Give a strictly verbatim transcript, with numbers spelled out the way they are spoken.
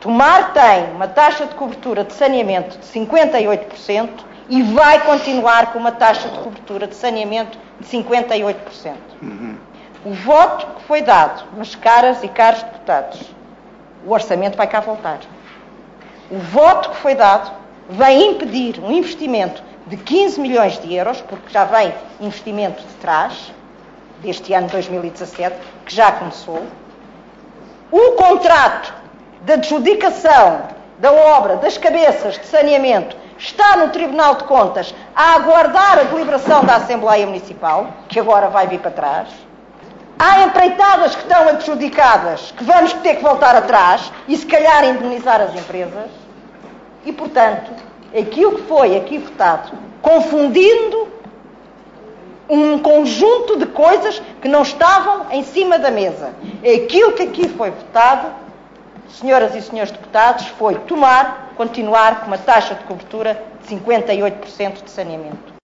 Tomar tem uma taxa de cobertura de saneamento de cinquenta e oito por cento e vai continuar com uma taxa de cobertura de saneamento de cinquenta e oito por cento. Uhum. O voto que foi dado, mas caras e caros deputados, o orçamento vai cá voltar. O voto que foi dado vem impedir um investimento de quinze milhões de euros, porque já vem investimento de trás, deste ano dois mil e dezassete, que já começou. O contrato de adjudicação da obra das cabeças de saneamento está no Tribunal de Contas a aguardar a deliberação da Assembleia Municipal, que agora vai vir para trás. Há empreitadas que estão adjudicadas, que vamos ter que voltar atrás e, se calhar, indemnizar as empresas. E, portanto, aquilo que foi aqui votado, confundindo um conjunto de coisas que não estavam em cima da mesa. Aquilo que aqui foi votado, senhoras e senhores deputados, foi tomar, continuar com uma taxa de cobertura de cinquenta e oito por cento de saneamento.